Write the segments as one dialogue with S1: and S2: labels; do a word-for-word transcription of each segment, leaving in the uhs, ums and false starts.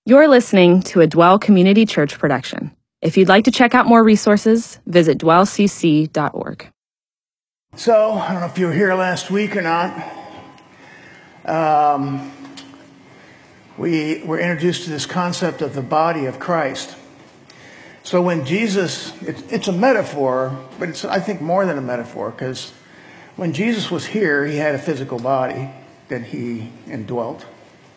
S1: You're listening to a Dwell Community Church production. If you'd like to check out more resources, visit dwell c c dot org.
S2: So, I don't know if you were here last week or not. Um, we were introduced to this concept of the body of Christ. So when Jesus, it, it's a metaphor, but it's, I think, more than a metaphor, because when Jesus was here, he had a physical body that he indwelt.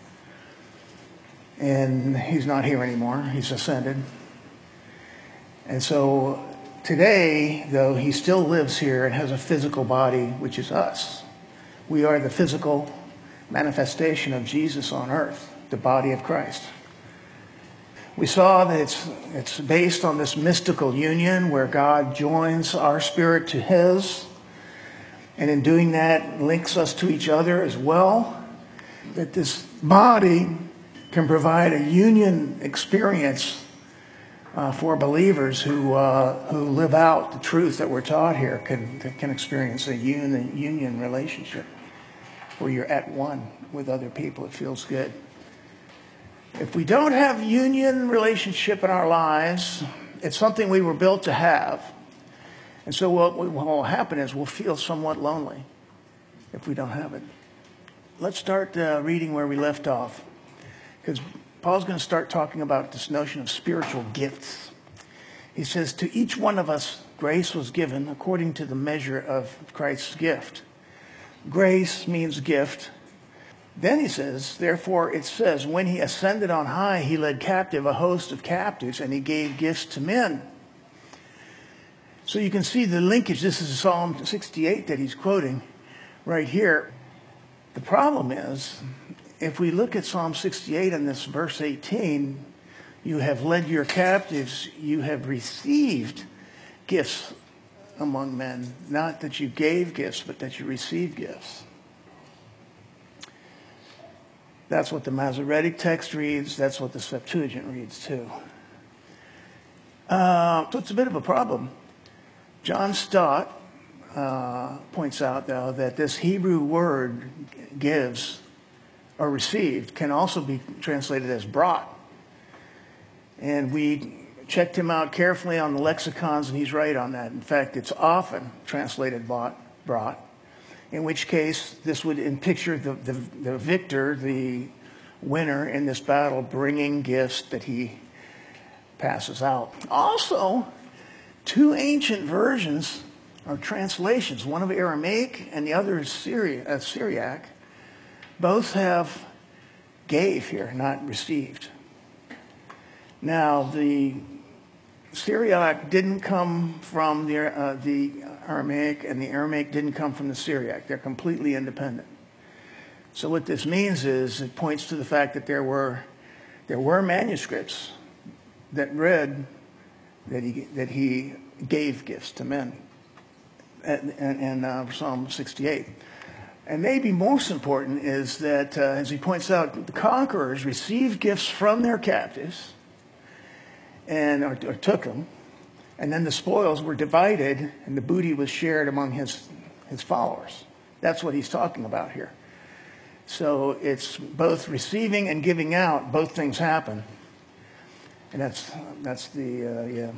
S2: And he's not here anymore. He's ascended. And so today, though, he still lives here and has a physical body, which is us. We are the physical manifestation of Jesus on earth, the body of Christ. We saw that it's, it's based on this mystical union where God joins our spirit to his, and in doing that links us to each other as well. That this body can provide a union experience uh, for believers who uh, who live out the truth that we're taught here, can can experience a union, union relationship where you're at one with other people. It feels good. If we don't have union relationship in our lives, it's something we were built to have. And so what, what will happen is we'll feel somewhat lonely if we don't have it. Let's start uh, reading where we left off, because Paul's going to start talking about this notion of spiritual gifts. He says, to each one of us, grace was given according to the measure of Christ's gift. Grace means gift. Then he says, therefore it says, when he ascended on high, he led captive a host of captives, and he gave gifts to men. So you can see the linkage. This is Psalm sixty-eight that he's quoting right here. The problem is, if we look at Psalm sixty-eight and this verse eighteen, you have led your captives, you have received gifts among men. Not that you gave gifts, but that you received gifts. That's what the Masoretic text reads. That's what the Septuagint reads too. Uh, so it's a bit of a problem. John Stott uh, points out, though, that this Hebrew word gives or received can also be translated as brought. And we checked him out carefully on the lexicons, and he's right on that. In fact, it's often translated bought, brought, in which case this would picture the, the, the victor, the winner in this battle, bringing gifts that he passes out. Also, two ancient versions or translations, one of Aramaic and the other is Syri- uh, Syriac, both have gave here, not received. Now, the Syriac didn't come from the, uh, the Aramaic, and the Aramaic didn't come from the Syriac. They're completely independent. So what this means is it points to the fact that there were there were manuscripts that read that he that he gave gifts to men in uh, Psalm sixty-eight. And maybe most important is that, uh, as he points out, the conquerors received gifts from their captives and or, or took them, and then the spoils were divided and the booty was shared among his his followers. That's what he's talking about here. So it's both receiving and giving out. Both things happen, and that's that's the uh, yeah.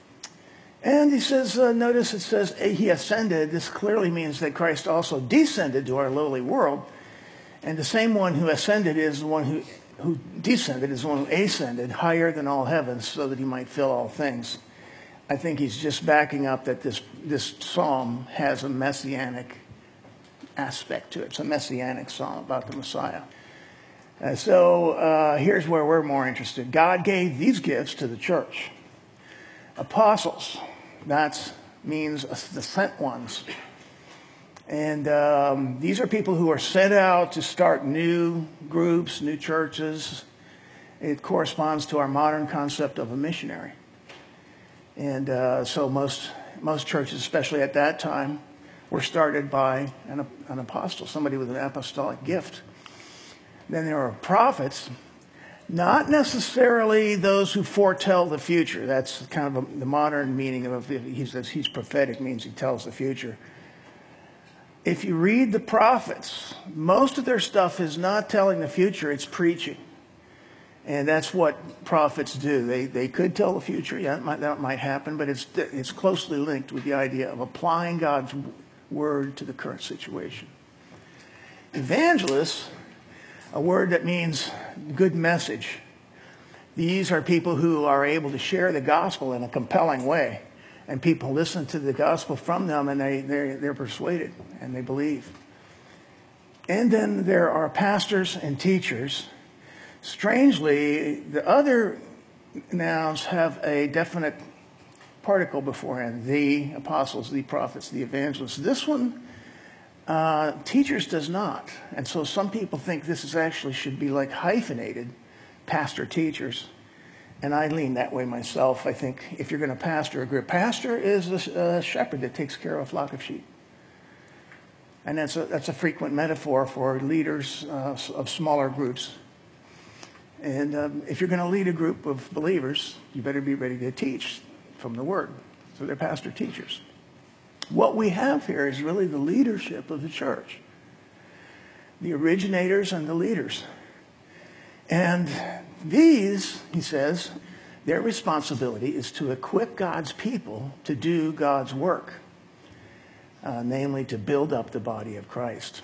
S2: And he says, uh, notice it says he ascended. This clearly means that Christ also descended to our lowly world, and the same one who ascended is the one who who descended is the one who ascended higher than all heavens, so that he might fill all things. I think he's just backing up that this this psalm has a messianic aspect to it. It's a messianic psalm about the Messiah. Uh, so uh, here's where we're more interested. God gave these gifts to the church. Apostles, that means the sent ones. And um, these are people who are sent out to start new groups, new churches. It corresponds to our modern concept of a missionary. And uh, so most most churches, especially at that time, were started by an, an apostle, somebody with an apostolic gift. Then there are prophets, not necessarily those who foretell the future. That's kind of a, the modern meaning of it. He says he's prophetic, means he tells the future. If you read the prophets, most of their stuff is not telling the future, it's preaching. And that's what prophets do. They, they could tell the future. Yeah, that might, that might happen, but it's, it's closely linked with the idea of applying God's word to the current situation. Evangelists, a word that means good message. These are people who are able to share the gospel in a compelling way. And people listen to the gospel from them, and they, they're, they're persuaded, and they believe. And then there are pastors and teachers. Strangely, the other nouns have a definite particle beforehand. The apostles, the prophets, the evangelists. This one, uh, teachers, does not. And so some people think this is actually should be like hyphenated, pastor, teachers. And I lean that way myself. I think if you're going to pastor a group, pastor is a, a shepherd that takes care of a flock of sheep. And that's a, that's a frequent metaphor for leaders uh, of smaller groups. And um, if you're going to lead a group of believers, you better be ready to teach from the Word. So they're pastor teachers. What we have here is really the leadership of the church. The originators and the leaders. And these, he says, their responsibility is to equip God's people to do God's work. Uh, namely, to build up the body of Christ.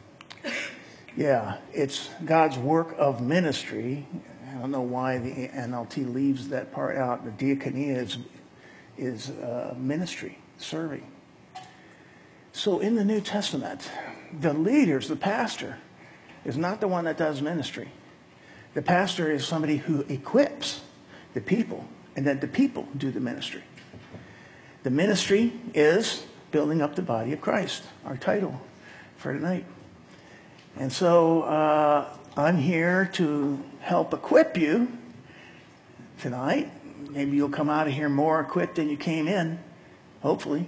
S2: Yeah, it's God's work of ministry. I don't know why the N L T leaves that part out. The diakonia is, is uh, ministry, serving. So in the New Testament, the leaders, the pastor, is not the one that does ministry. The pastor is somebody who equips the people, and then the people do the ministry. The ministry is building up the body of Christ, our title for tonight. And so uh, I'm here to help equip you tonight. Maybe you'll come out of here more equipped than you came in, hopefully.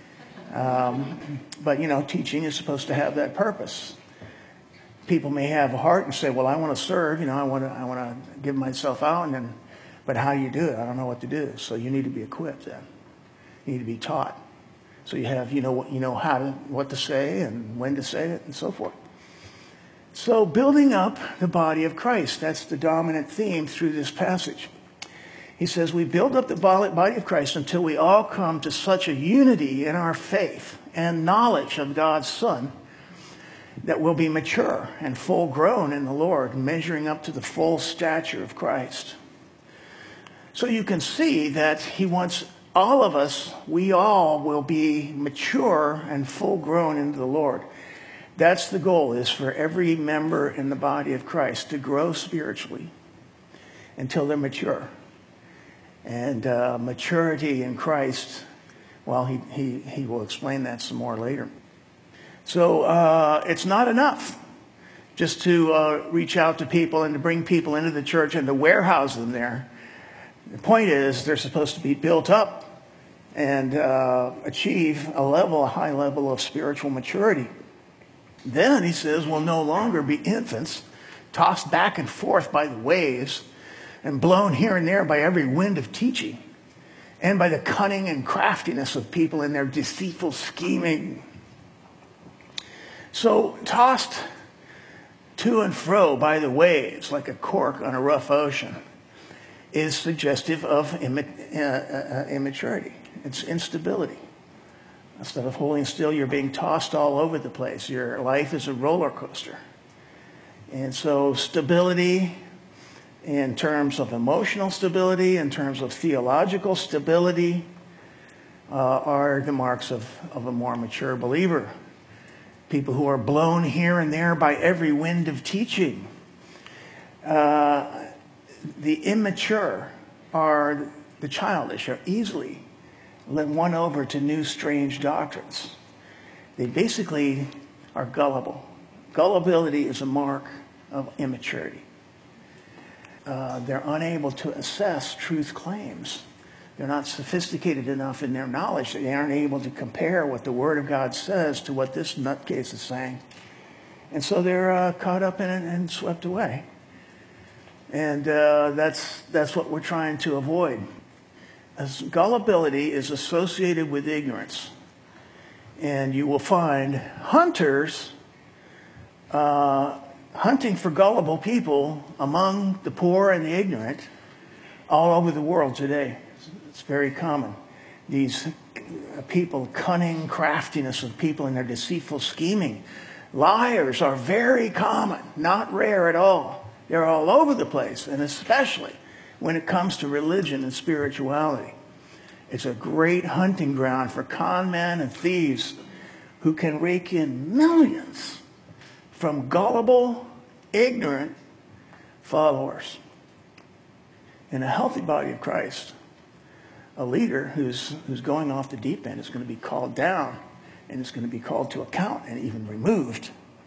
S2: Um, but, you know, teaching is supposed to have that purpose. People may have a heart and say, well, I want to serve, you know, I want to I want to give myself out, and then, but how do you do it? I don't know what to do. So you need to be equipped then. You need to be taught. So you have, you know, what you know how to, what to say and when to say it and so forth. So building up the body of Christ, that's the dominant theme through this passage. He says we build up the body of Christ until we all come to such a unity in our faith and knowledge of God's Son that we'll be mature and full grown in the Lord, measuring up to the full stature of Christ. So you can see that he wants all of us, we all will be mature and full grown into the Lord. That's the goal, is for every member in the body of Christ to grow spiritually until they're mature. And uh, maturity in Christ, well, he, he, he will explain that some more later. So uh, it's not enough just to uh, reach out to people and to bring people into the church and to warehouse them there. The point is they're supposed to be built up and uh, achieve a level, a high level of spiritual maturity. Then, he says, we'll no longer be infants, tossed back and forth by the waves and blown here and there by every wind of teaching and by the cunning and craftiness of people in their deceitful scheming. So, tossed to and fro by the waves like a cork on a rough ocean is suggestive of imma- uh, uh, immaturity. It's instability. Instead of holding still, you're being tossed all over the place. Your life is a roller coaster. And so stability in terms of emotional stability, in terms of theological stability, uh, are the marks of, of a more mature believer. People who are blown here and there by every wind of teaching. Uh, the immature are the childish, are easily won over to new strange doctrines. They basically are gullible. Gullibility is a mark of immaturity. Uh, they're unable to assess truth claims. They're not sophisticated enough in their knowledge. They aren't able to compare what the Word of God says to what this nutcase is saying. And so they're uh, caught up in it and swept away. And uh, that's that's what we're trying to avoid. As gullibility is associated with ignorance. And you will find hunters uh, hunting for gullible people among the poor and the ignorant all over the world today. It's very common. These people, cunning craftiness of people and their deceitful scheming. Liars are very common, not rare at all. They're all over the place, and especially when it comes to religion and spirituality. It's a great hunting ground for con men and thieves who can rake in millions from gullible, ignorant followers. In a healthy body of Christ, a leader who's, who's going off the deep end is going to be called down, and is going to be called to account and even removed.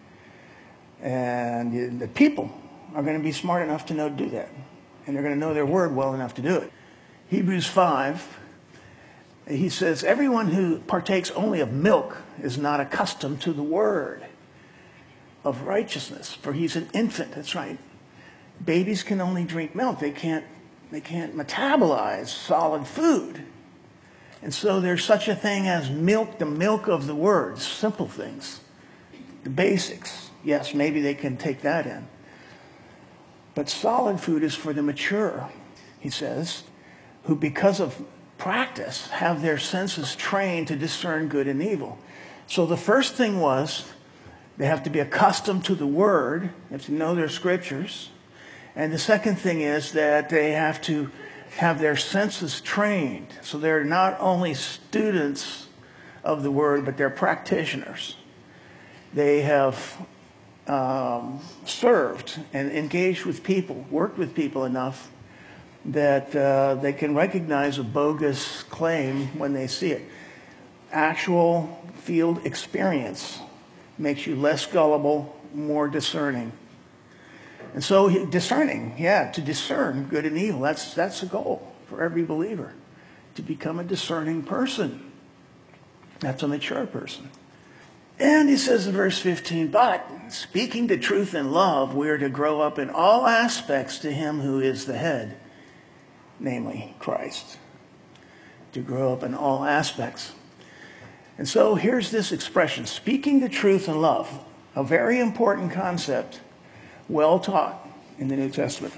S2: And the people are going to be smart enough to know to do that. And they're going to know their word well enough to do it. Hebrews five, he says, everyone who partakes only of milk is not accustomed to the word of righteousness, for he's an infant. That's right. Babies can only drink milk. They can't, they can't metabolize solid food. And so there's such a thing as milk, the milk of the word, simple things, the basics. Yes, maybe they can take that in. But solid food is for the mature, he says, who because of practice have their senses trained to discern good and evil. So the first thing was they have to be accustomed to the word, they have to know their scriptures. And the second thing is that they have to have their senses trained. So they're not only students of the word, but they're practitioners. They have um, served and engaged with people, worked with people enough that uh, they can recognize a bogus claim when they see it. Actual field experience makes you less gullible, more discerning. And so discerning, yeah, to discern good and evil, that's, that's a goal for every believer, to become a discerning person. That's a mature person. And he says in verse fifteen, but speaking the truth in love, we are to grow up in all aspects to him who is the head, namely Christ. To grow up in all aspects. And so here's this expression, speaking the truth in love, a very important concept, well taught in the New Testament.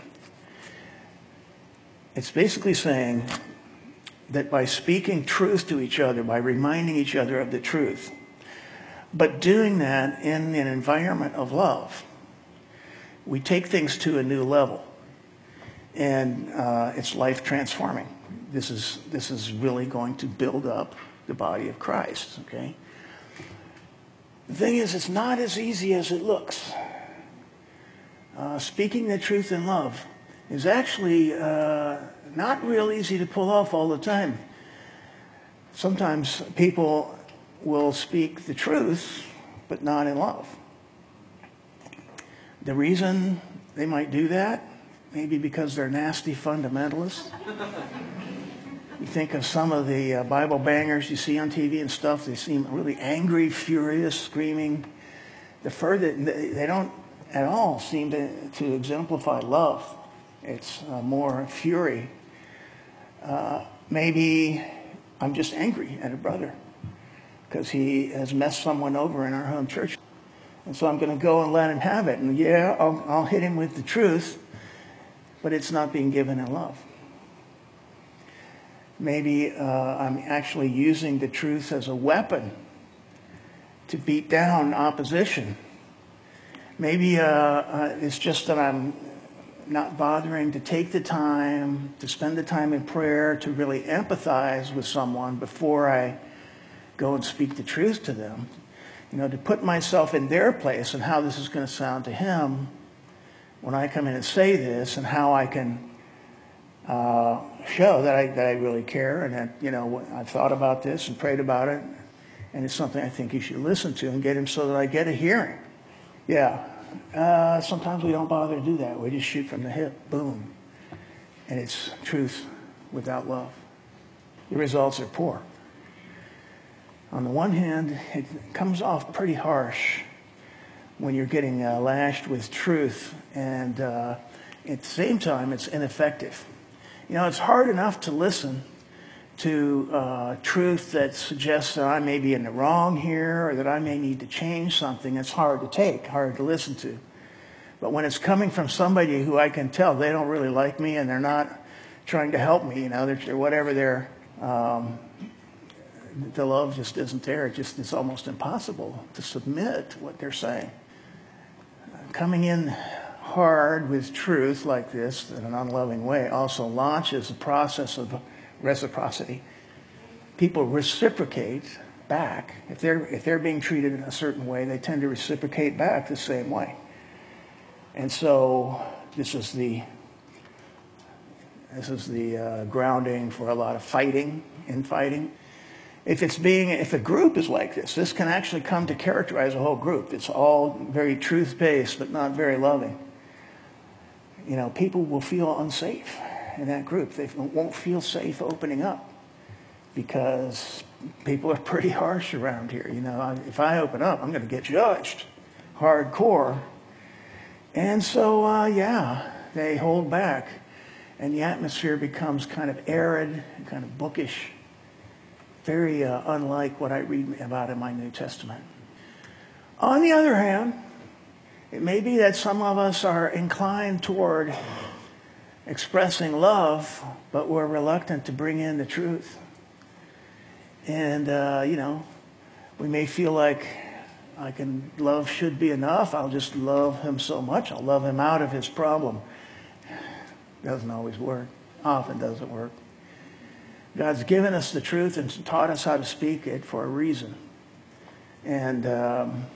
S2: It's basically saying that by speaking truth to each other, by reminding each other of the truth, but doing that in an environment of love, we take things to a new level. And uh, it's life transforming. This is, this is really going to build up the body of Christ, okay? The thing is, it's not as easy as it looks. Uh, speaking the truth in love is actually uh, not real easy to pull off all the time. Sometimes people will speak the truth, but not in love. The reason they might do that, maybe because they're nasty fundamentalists. You think of some of the uh, Bible bangers you see on T V and stuff, they seem really angry, furious, screaming. The further, they don't at all seem to, to exemplify love. It's uh, more fury. Uh, maybe I'm just angry at a brother because he has messed someone over in our home church. And so I'm going to go and let him have it. And yeah, I'll, I'll hit him with the truth, but it's not being given in love. Maybe uh, I'm actually using the truth as a weapon to beat down opposition. Maybe uh, uh, it's just that I'm not bothering to take the time, to spend the time in prayer, to really empathize with someone before I go and speak the truth to them. You know, to put myself in their place and how this is going to sound to him when I come in and say this, and how I can uh, show that I that I really care, and that, you know, I've thought about this and prayed about it, and it's something I think you should listen to and get him so that I get a hearing. Yeah, uh, sometimes we don't bother to do that. We just shoot from the hip, boom, and it's truth without love. The results are poor. On the one hand, it comes off pretty harsh when you're getting uh, lashed with truth, and uh, at the same time, it's ineffective. You know, it's hard enough to listen to uh, truth that suggests that I may be in the wrong here, or that I may need to change something. It's hard to take, hard to listen to. But when it's coming from somebody who I can tell they don't really like me and they're not trying to help me, you know, they're, they're whatever they're, um, the love just isn't there. It just, it's almost impossible to submit to what they're saying. Coming in hard with truth like this in an unloving way also launches a process of reciprocity. People reciprocate back. If they're, if they're being treated in a certain way, they tend to reciprocate back the same way. And so this is the, this is the uh, grounding for a lot of fighting, infighting. If it's being, if a group is like this, this can actually come to characterize a whole group. It's all very truth-based, but not very loving. You know, people will feel unsafe in that group. They won't feel safe opening up because people are pretty harsh around here. You know, if I open up, I'm going to get judged hardcore. And so, uh, yeah, they hold back. And the atmosphere becomes kind of arid, kind of bookish. Very uh, unlike what I read about in my New Testament. On the other hand, it may be that some of us are inclined toward expressing love, but we're reluctant to bring in the truth. And, uh, you know, we may feel like I can, love should be enough. I'll just love him so much. I'll love him out of his problem. Doesn't always work. Often doesn't work. God's given us the truth and taught us how to speak it for a reason. And um,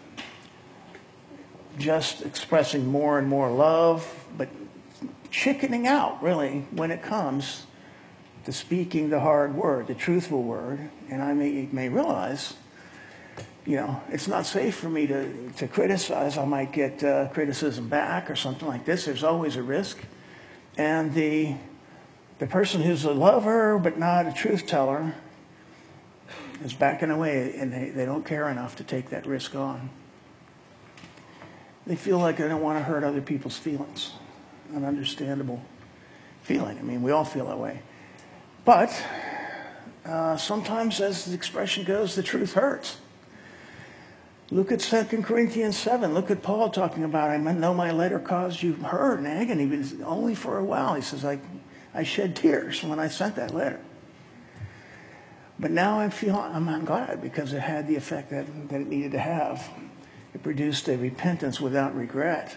S2: just expressing more and more love, but chickening out, really, when it comes to speaking the hard word, the truthful word. And I may, may realize, you know, it's not safe for me to, to criticize. I might get uh, criticism back or something like this. There's always a risk. And the... The person who's a lover but not a truth teller is backing away, and they, they don't care enough to take that risk on. They feel like they don't want to hurt other people's feelings. An understandable feeling. I mean, we all feel that way. But uh, sometimes, as the expression goes, the truth hurts. Look at Second Corinthians seven. Look at Paul talking about, I know my letter caused you hurt and agony, but it's only for a while. He says, I... I shed tears when I sent that letter. But now I feel I'm, I'm glad because it had the effect that, that it needed to have. It produced a repentance without regret.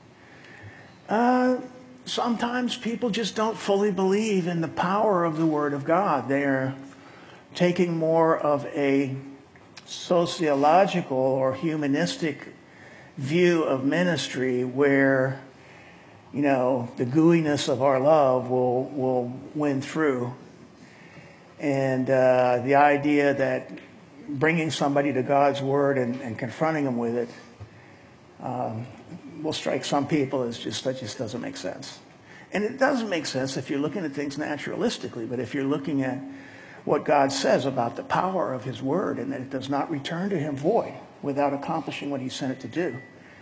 S2: Uh, sometimes people just don't fully believe in the power of the Word of God. They are taking more of a sociological or humanistic view of ministry where, you know, the gooiness of our love will will win through. And uh, the idea that bringing somebody to God's Word and, and confronting them with it um, will strike some people as just, that just doesn't make sense. And it doesn't make sense if you're looking at things naturalistically, but if you're looking at what God says about the power of His Word and that it does not return to Him void without accomplishing what He sent it to do.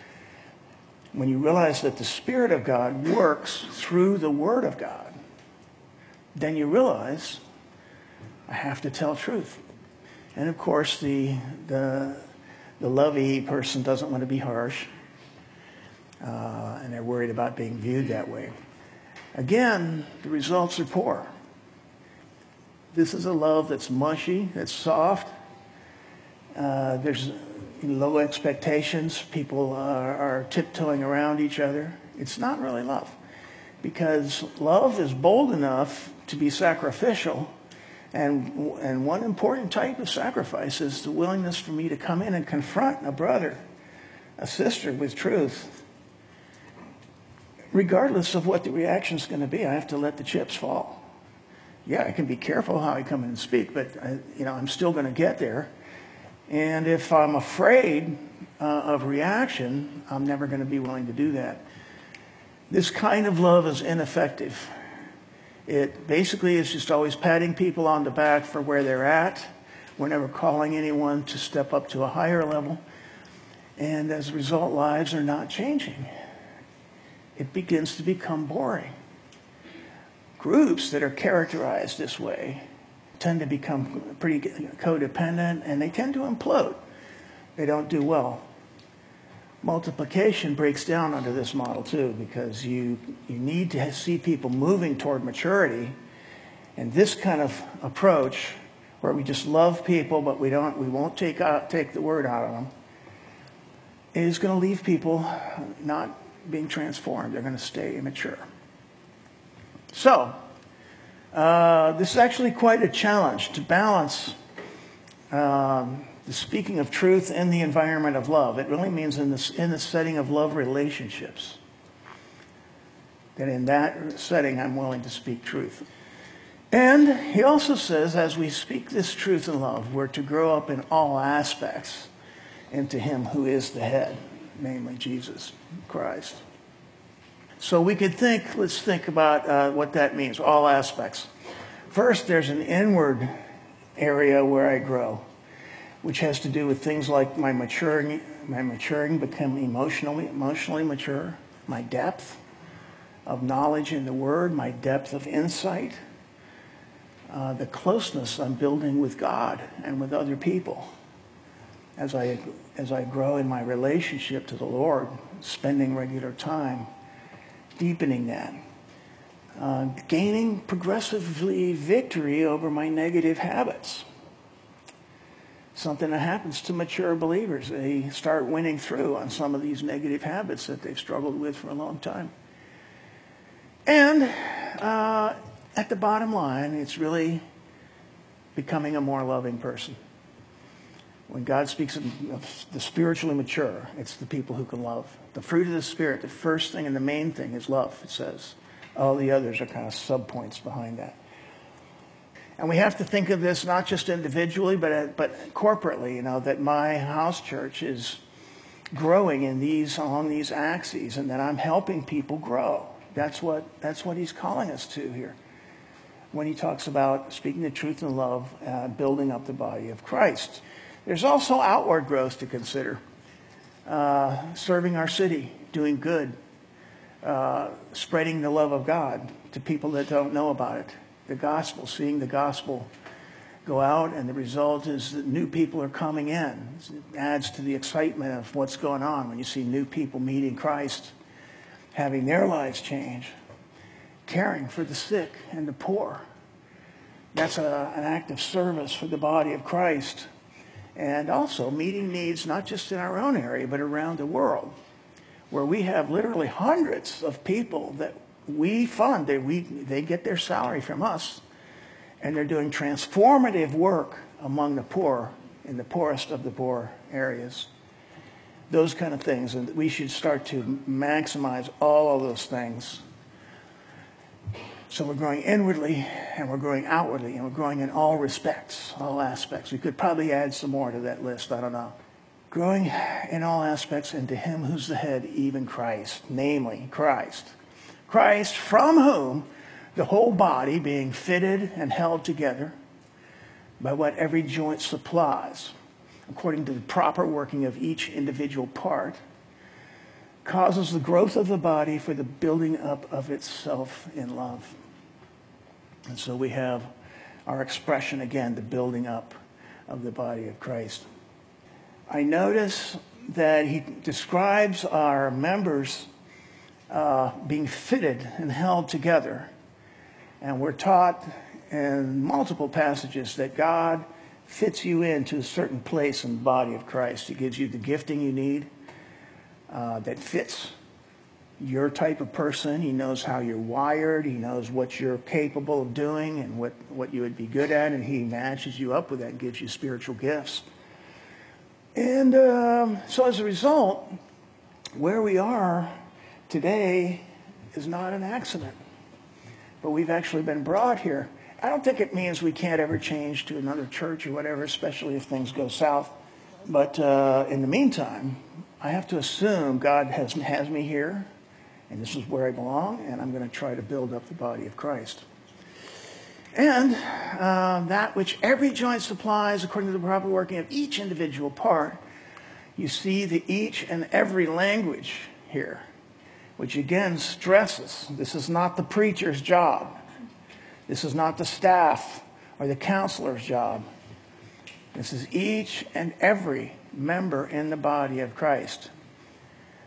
S2: When you realize that the Spirit of God works through the Word of God, then you realize, I have to tell truth. And of course, the the, the lovey person doesn't want to be harsh, uh, and they're worried about being viewed that way. Again, the results are poor. This is a love that's mushy, that's soft. Uh, there's low expectations. People are, are tiptoeing around each other. It's not really love, because love is bold enough to be sacrificial. And, and one important type of sacrifice is the willingness for me to come in and confront a brother, a sister with truth. Regardless of what the reaction is going to be, I have to let the chips fall. Yeah, I can be careful how I come in and speak, but I, you know, I'm still going to get there. And if I'm afraid uh, of reaction, I'm never going to be willing to do that. This kind of love is ineffective. It basically is just always patting people on the back for where they're at. We're never calling anyone to step up to a higher level. And as a result, lives are not changing. It begins to become boring. Groups that are characterized this way tend to become pretty codependent, and they tend to implode. They don't do well. Multiplication breaks down under this model too, because you, you need to see people moving toward maturity. And this kind of approach, where we just love people, but we don't, we won't take out, take the word out of them, is going to leave people not being transformed. They're going to stay immature. So, uh, this is actually quite a challenge to balance um, the speaking of truth in the environment of love. It really means in this in the setting of love relationships, that in that setting I'm willing to speak truth. And he also says, as we speak this truth in love, we're to grow up in all aspects into him who is the head, namely Jesus Christ. So we could think, let's think about uh, what that means, all aspects. First, there's an inward area where I grow, which has to do with things like my maturing, my maturing, become emotionally, emotionally mature, my depth of knowledge in the Word, my depth of insight, uh, the closeness I'm building with God and with other people as I as I grow in my relationship to the Lord, spending regular time, deepening that, uh, gaining progressively victory over my negative habits. Something that happens to mature believers. They start winning through on some of these negative habits that they've struggled with for a long time. And uh, at the bottom line, it's really becoming a more loving person. When God speaks of the spiritually mature, it's the people who can love. The fruit of the Spirit, the first thing and the main thing is love, it says. All the others are kind of sub-points behind that. And we have to think of this not just individually, but but corporately, you know, that my house church is growing in these along these axes, and that I'm helping people grow. That's what that's what he's calling us to here when he talks about speaking the truth in love, uh, building up the body of Christ. There's also outward growth to consider. Uh, serving our city, doing good, uh, spreading the love of God to people that don't know about it. The gospel, seeing the gospel go out, and the result is that new people are coming in. It adds to the excitement of what's going on when you see new people meeting Christ, having their lives change, caring for the sick and the poor. That's a, an act of service for the body of Christ. And also meeting needs not just in our own area, but around the world, where we have literally hundreds of people that we fund. They, we, they get their salary from us, and they're doing transformative work among the poor in the poorest of the poor areas. Those kind of things. And we should start to maximize all of those things. So we're growing inwardly, and we're growing outwardly, and we're growing in all respects, all aspects. We could probably add some more to that list. I don't know. Growing in all aspects into him who's the head, even Christ, namely Christ. Christ, from whom the whole body, being fitted and held together by what every joint supplies, according to the proper working of each individual part, causes the growth of the body for the building up of itself in love. And so we have our expression again, the building up of the body of Christ. I notice that he describes our members uh, being fitted and held together. And we're taught in multiple passages that God fits you into a certain place in the body of Christ. He gives you the gifting you need uh, that fits your type of person. He knows how you're wired. He knows what you're capable of doing and what, what you would be good at. And he matches you up with that and gives you spiritual gifts. And um, so as a result, where we are today is not an accident. But we've actually been brought here. I don't think it means we can't ever change to another church or whatever, especially if things go south. But uh, in the meantime, I have to assume God has, has me here, and this is where I belong, and I'm going to try to build up the body of Christ. And uh, that which every joint supplies according to the proper working of each individual part, you see the each and every language here, which again stresses this is not the preacher's job. This is not the staff or the counselor's job. This is each and every member in the body of Christ.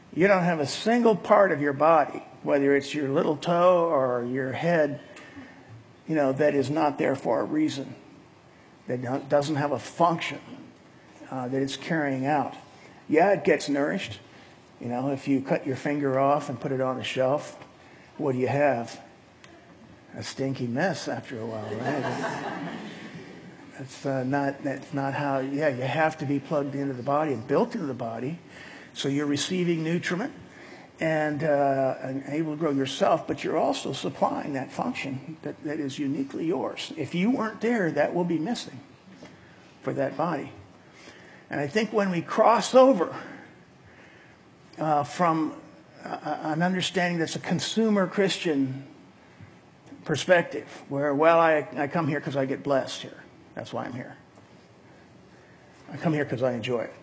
S2: You don't have a single part of your body, whether it's your little toe or your head, you know, that is not there for a reason, that doesn't have a function uh, that it's carrying out. Yeah, it gets nourished. You know, if you cut your finger off and put it on a shelf, what do you have? A stinky mess after a while, right? That's uh, not, that's not how, yeah, you have to be plugged into the body and built into the body. So you're receiving nutriment and, uh, and able to grow yourself, but you're also supplying that function that, that is uniquely yours. If you weren't there, that will be missing for that body. And I think when we cross over uh, from uh, an understanding that's a consumer Christian perspective, where, well, I, I come here because I get blessed here. That's why I'm here. I come here because I enjoy it.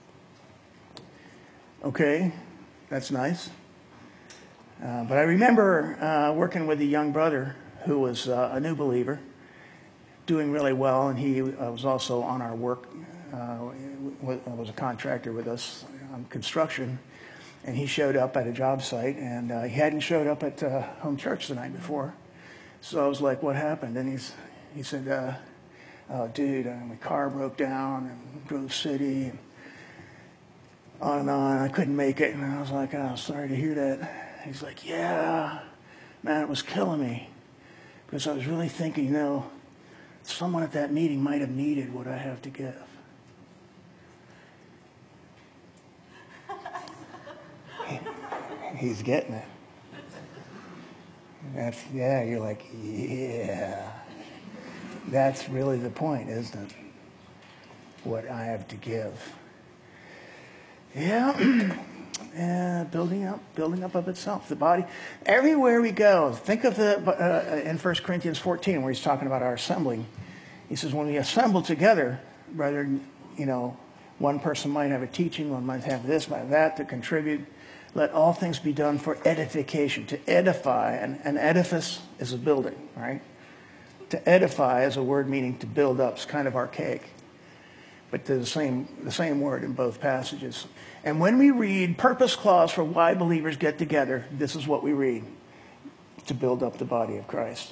S2: Okay, that's nice. Uh, but I remember uh, working with a young brother who was uh, a new believer, doing really well, and he uh, was also on our work, uh, was a contractor with us on construction, and he showed up at a job site, and uh, he hadn't showed up at uh, home church the night before. So I was like, what happened? And he's, he said, uh, oh, dude, uh, my car broke down in Grove City, and on and on. I couldn't make it. And I was like, oh, sorry to hear that. He's like, yeah, man, it was killing me. Because I was really thinking, you know, someone at that meeting might have needed what I have to give. He's getting it. That's, yeah, you're like, yeah. That's really the point, isn't it? What I have to give. Yeah, uh, building up, building up of itself. The body, everywhere we go. Think of the uh, in First Corinthians fourteen, where he's talking about our assembling. He says, when we assemble together, rather, you know, one person might have a teaching, one might have this, might have that to contribute. Let all things be done for edification, to edify. And an edifice is a building, right? To edify is a word meaning to build up. It's kind of archaic. But they're the same, the same word in both passages. And when we read purpose clause for why believers get together, this is what we read: to build up the body of Christ.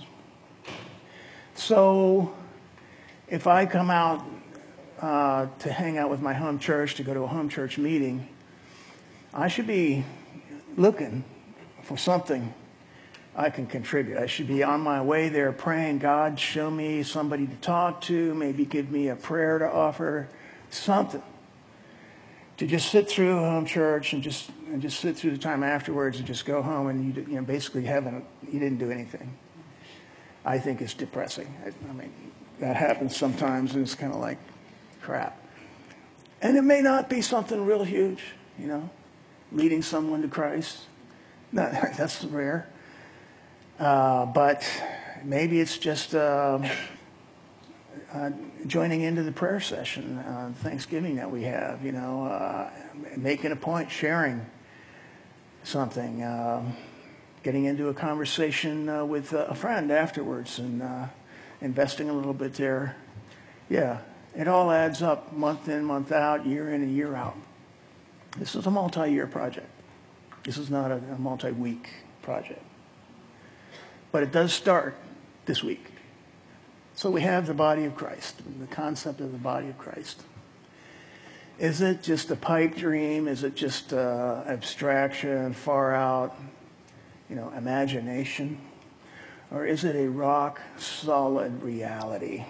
S2: So if I come out uh, to hang out with my home church, to go to a home church meeting, I should be looking for something I can contribute. I should be on my way there praying, God, show me somebody to talk to, maybe give me a prayer to offer, something. To just sit through home church and just and just sit through the time afterwards and just go home and you, you know, basically haven't, you didn't do anything. I think it's depressing. I, I mean, that happens sometimes and it's kind of like crap. And it may not be something real huge, you know, leading someone to Christ. No, that's rare. Uh, but maybe it's just uh, uh, joining into the prayer session, uh, Thanksgiving that we have, you know, uh, making a point, sharing something, uh, getting into a conversation uh, with a friend afterwards and uh, investing a little bit there. Yeah, it all adds up month in, month out, year in and year out. This is a multi-year project. This is not a, a multi-week project. But it does start this week. So we have the body of Christ, the concept of the body of Christ. Is it just a pipe dream? Is it just uh, abstraction, far out, you know, imagination? Or is it a rock solid reality?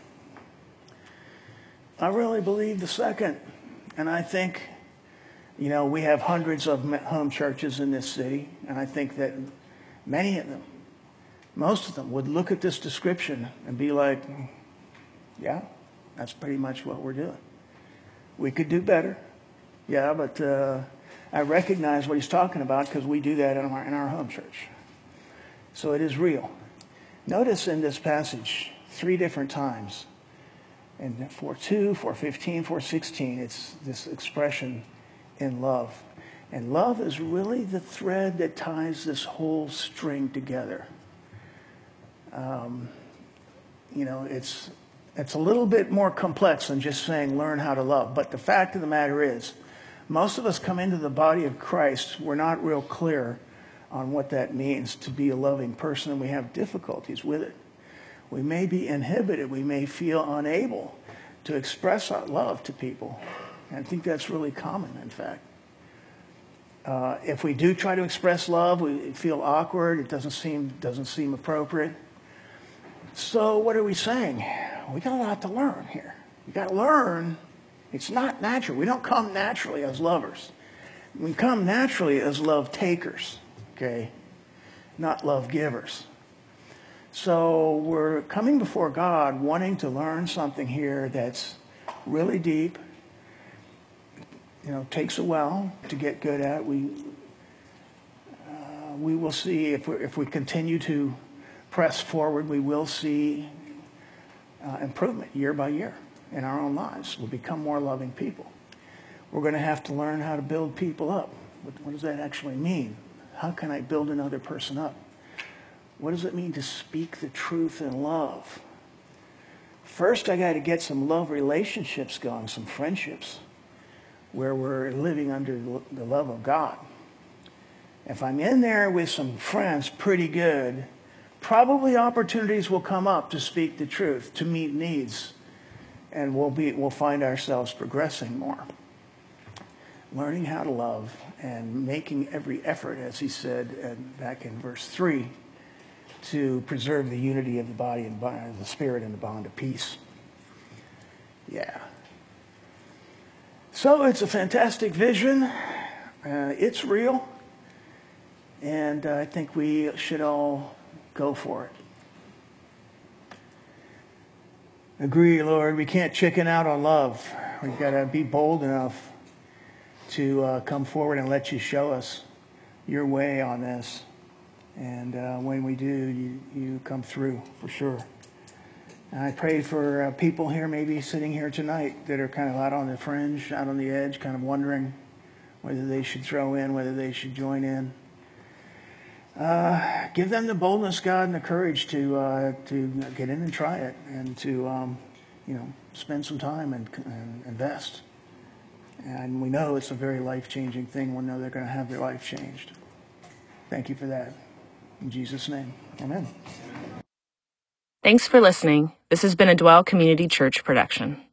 S2: I really believe the second. And I think, you know, we have hundreds of home churches in this city. And I think that many of them, most of them would look at this description and be like, yeah, that's pretty much what we're doing. We could do better. Yeah, but uh, I recognize what he's talking about because we do that in our, in our home church. So it is real. Notice in this passage, three different times, in four two, four fifteen, four sixteen, it's this expression in love. And love is really the thread that ties this whole string together. Um, you know, it's it's a little bit more complex than just saying learn how to love. But the fact of the matter is, Most of us come into the body of Christ, we're not real clear on what that means to be a loving person, and we have difficulties with it. We may be inhibited. We may feel unable to express our love to people. And I think that's really common, in fact. Uh, if we do try to express love, we feel awkward. It doesn't seem, doesn't seem appropriate. So what are we saying? We got a lot to learn here. We got to learn. It's not natural. We don't come naturally as lovers. We come naturally as love takers, okay? Not love givers. So we're coming before God wanting to learn something here that's really deep. You know, takes a while to get good at. We uh, we will see if we if we continue to press forward, we will see uh, improvement year by year in our own lives. We'll become more loving people. We're going to have to learn how to build people up. What, what does that actually mean? How can I build another person up? What does it mean to speak the truth in love? First, I got to get some love relationships going, some friendships, where we're living under the love of God. If I'm in there with some friends pretty good, probably opportunities will come up to speak the truth, to meet needs, and we'll be we'll find ourselves progressing more. Learning how to love and making every effort, as he said back in verse three, to preserve the unity of the body and the spirit in the bond of peace. Yeah. So it's a fantastic vision. Uh, it's real. And uh, I think we should all go for it. Agree, Lord. We can't chicken out on love. We've got to be bold enough to uh, come forward and let you show us your way on this. And uh, when we do, you, you come through for sure. And I pray for uh, people here, maybe sitting here tonight, that are kind of out on the fringe, out on the edge, kind of wondering whether they should throw in, whether they should join in. Uh, give them the boldness, God, and the courage to uh, to get in and try it, and to um, you know spend some time and, and invest. And we know it's a very life-changing thing. We know they're going to have their life changed. Thank you for that. In Jesus' name, amen.
S1: Thanks for listening. This has been a Dwell Community Church production.